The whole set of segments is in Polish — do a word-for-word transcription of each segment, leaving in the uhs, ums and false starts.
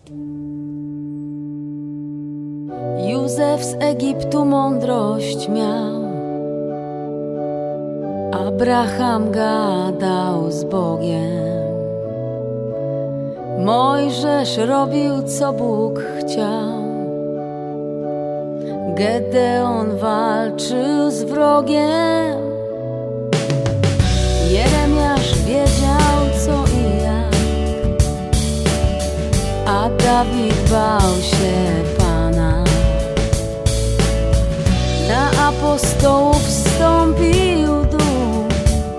Józef z Egiptu mądrość miał, Abraham gadał z Bogiem, Mojżesz robił co Bóg chciał, Gedeon walczył z wrogiem, Jeremiasz wiedział co i jak, a Dawid bał się Pana. Na apostołów wstąpił duch,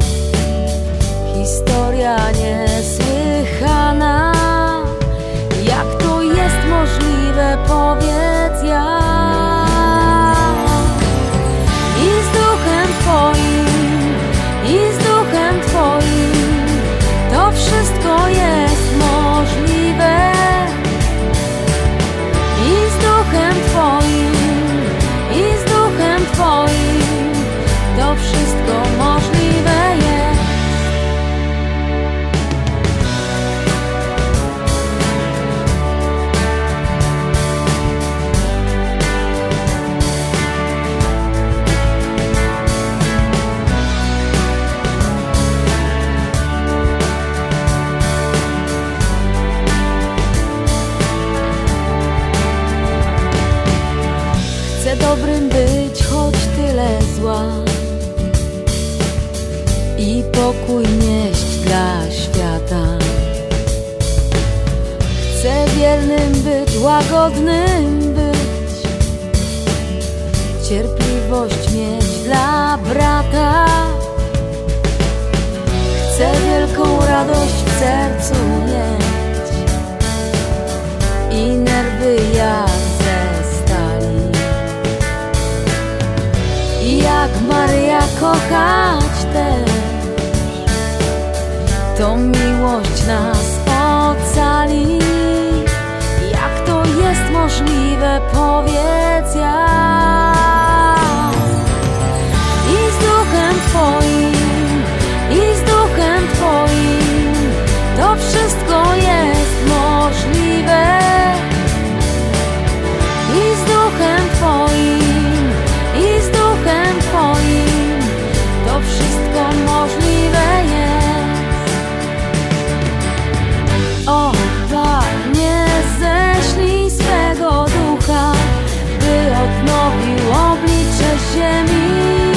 historia niesłychana. Jak to jest możliwe, powiedz jak? I z duchem Twoim, i z duchem Twoim, to wszystko jest możliwe. I z duchem Twoim, i z duchem Twoim, to wszystko możliwe jest. Chcę dobrym być, choć tyle zła, i pokój nieść dla świata. Chcę wiernym być, łagodnym być, cierpliwość mieć dla brata. Chcę wielką radość w sercu mieć i nerwy jak ze stali. I jak Maryja kochać też, to miłość nas ocali. Jak to jest możliwe, powiedz jak? I z duchem Twoim, i z duchem Twoim, to wszystko jest możliwe. I z duchem Twoim, i z duchem Twoim, to wszystko możliwe jest. O Panie, ześlij swego ducha, by odnowił oblicze ziemi.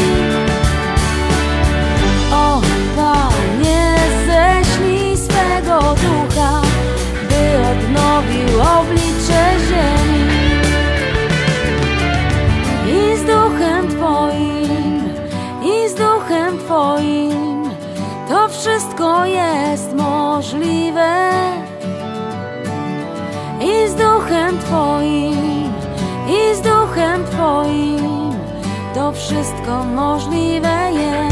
O Panie, ześlij swego ducha, by odnowił oblicze ziemi. I z duchem Twoim, i z duchem Twoim, to wszystko jest możliwe. I z duchem Twoim, i z duchem Twoim, to wszystko możliwe jest.